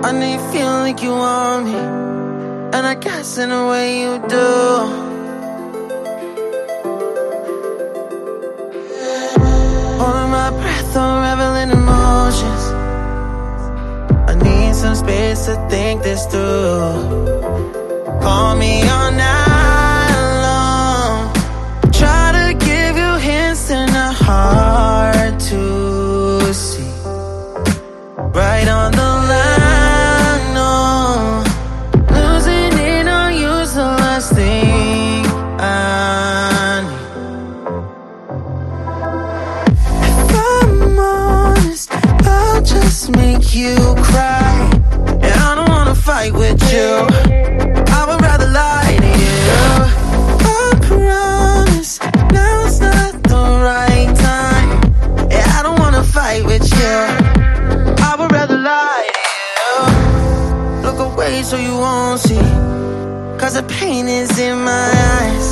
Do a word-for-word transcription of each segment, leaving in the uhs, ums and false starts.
I know you feel like you want me, and I guess in a way you do. Holding my breath, unraveling emotions. I need some space to think this through. Call me all night long. Try to give you hints and a hard to see. Right on the line, no. Losing it on you's the last thing I need. If I'm honest, I'll just make you cry. And I don't wanna fight with you, I would rather lie to you. I promise, now's not the right time. Yeah, I don't wanna fight with you, I would rather lie to you. Look away so you won't see, cause the pain is in my eyes.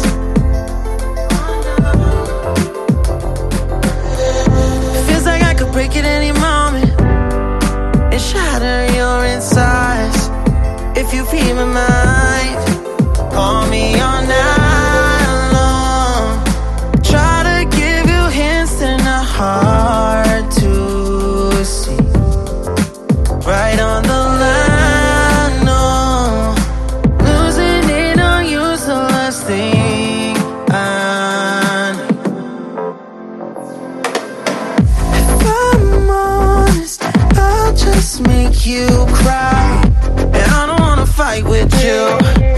Feels like I could break at any moment and shatter your insides. If you read my mind, call me all night long. Try to give you hints and a hard to see. Right on the line, no. Losing it on you's the last thing I need. If I'm honest, I'll just make you cry. And I don't wanna fight with you,